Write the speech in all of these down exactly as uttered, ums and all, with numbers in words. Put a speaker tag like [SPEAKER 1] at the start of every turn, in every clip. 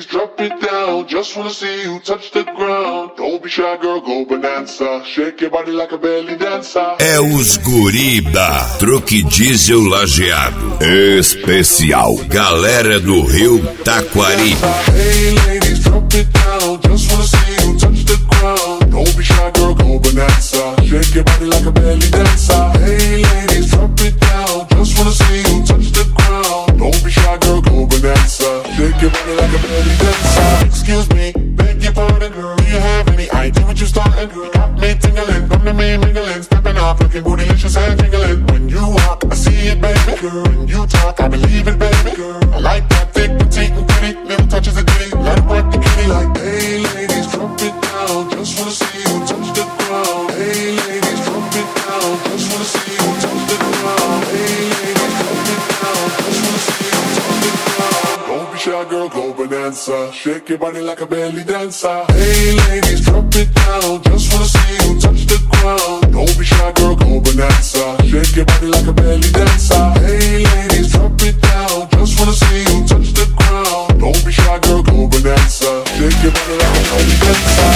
[SPEAKER 1] ladies, drop it down. Just wanna see you touch the ground. Don't be shy, girl, go bonanza. Shake your body like a belly dancer.
[SPEAKER 2] É os guri da Truque Diesel Lajeado. Especial Galera do Rio Taquari.
[SPEAKER 1] Hey ladies, drop it down. Just wanna see you touch the ground. Don't be shy, girl, go bonanza. Shake your body like a belly dancer. Hey ladies, drop it down. Just wanna see you touch the ground. Don't be shy, girl, go bonanza. Shake your body like a belly dancer. Excuse me, beg your pardon, girl. Do you have any idea what you starting, girl? Got me tingling, come to me mingling, stepping off, looking bootylicious and jingling. When you walk, I see it, baby, girl. When you talk, I believe it, baby, girl. I like that thick, petite, and pretty. Little touches of ditty, let it work the kitty. Like, hey ladies, drop it down. Just wanna see you touch the ground. Hey ladies, drop it down. Just wanna see you touch the ground. Hey ladies, drop it down. Just wanna see you touch the ground. Don't be shy, girl, go bonanza. Shake your body like a belly dancer. Hey ladies, drop it down. Just wanna see you touch the ground. Don't be shy, girl, go bonanza. Shake your body like a belly dancer. Hey ladies, drop it down. Just wanna see you touch the ground. Don't be shy, girl, go bonanza. Shake your body like a belly dancer.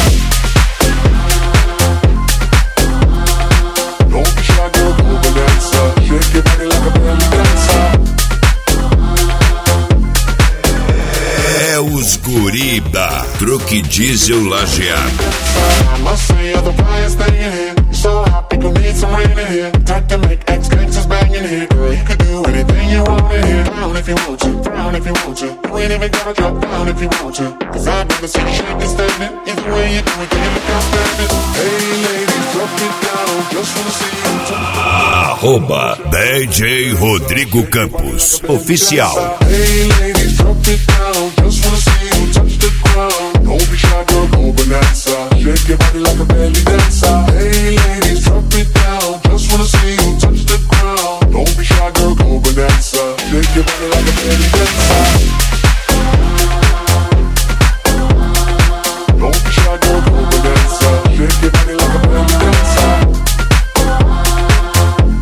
[SPEAKER 1] Don't be shy, girl, go bonanza. Shake your body like a belly dancer.
[SPEAKER 2] É os guri da Truque Diesel Lajeado.
[SPEAKER 1] I must say you're the brightest thing in here. You're so hot, people need some rain in here. Time to make ex-gangsters bang in here. Girl, you can do anything you want in here. Down if you want to, down if you want to. You ain't even gotta drop down if you want to. Cause I'd rather see you shaking standing. Either way you do it, then you look outstanding. Hey ladies, drop it down. Just wanna see you touch.
[SPEAKER 2] Arroba D J Rodrigo Campos Oficial.
[SPEAKER 1] Hey ladies, drop it down. Just wanna see you touch the ground. Don't be shy, girl, go bonanza. Shake your body like a belly dancer. Hey ladies, drop it down. Just wanna see you touch the ground. Don't be shy, girl, go bonanza. Shake your body like a belly dancer. Don't be shy, girl, go bonanza. Shake your body like a belly dancer.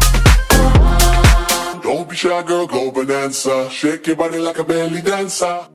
[SPEAKER 1] Don't be shy, girl, go bonanza. Shake your body like a belly dancer.